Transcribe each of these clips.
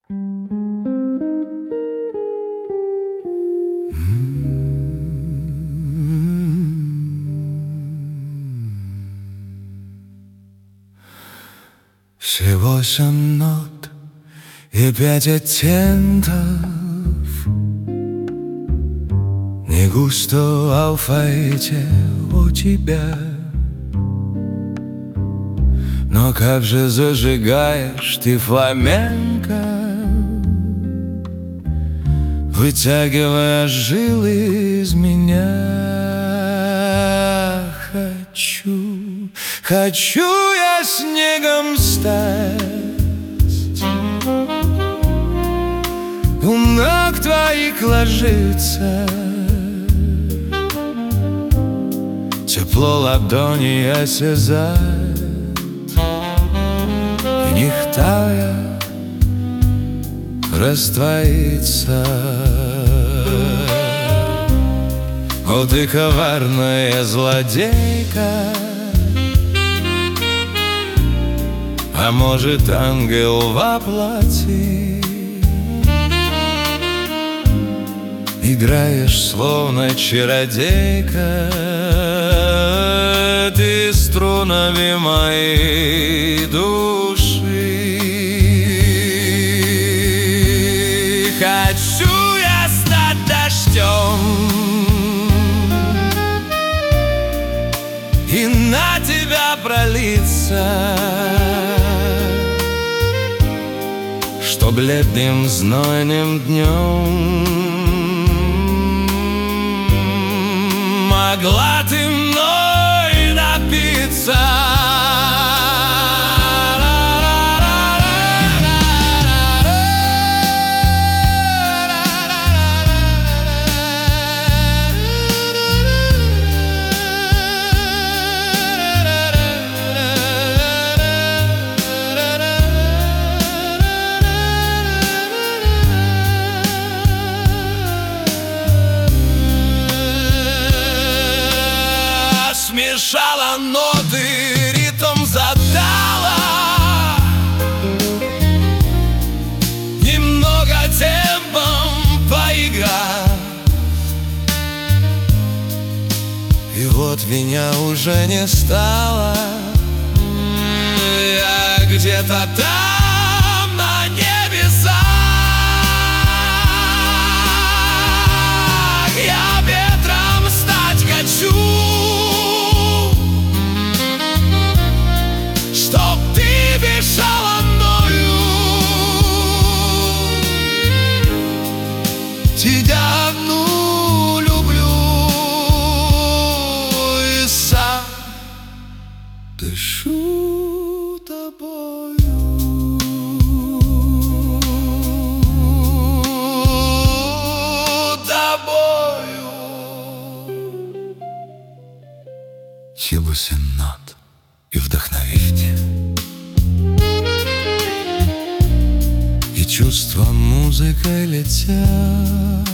Всего 8 нот и 5 оттенков. Не густо в алфавите у тебя, но как же зажигаешь ты фламенко, вытягивая жилы из меня. Хочу я снегом стать, у ног твоих ложиться, тепло ладони осязать, и не тая раствориться. О, ты коварная злодейка, а может, ангел воплоти. Играешь, словно чародейка, ты струнами моей души. Хочу я стать дождем и на тебя пролиться, что бледным знойным днем могла ты мной напиться. Смешала ноты, ритм задала, немного темпом поиграв. И вот меня уже не стало, я где-то там на небесах. Я ветром стать хочу, чтоб ты бежала мною. Тебя одну люблю и сам дышу тобою. Тобою. Всего 8 нот и вдохновение, и чувства музыкой летят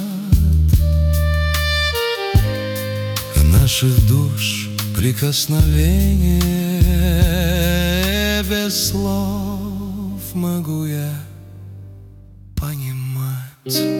в наших душ прикосновение. Без слов могу я понимать.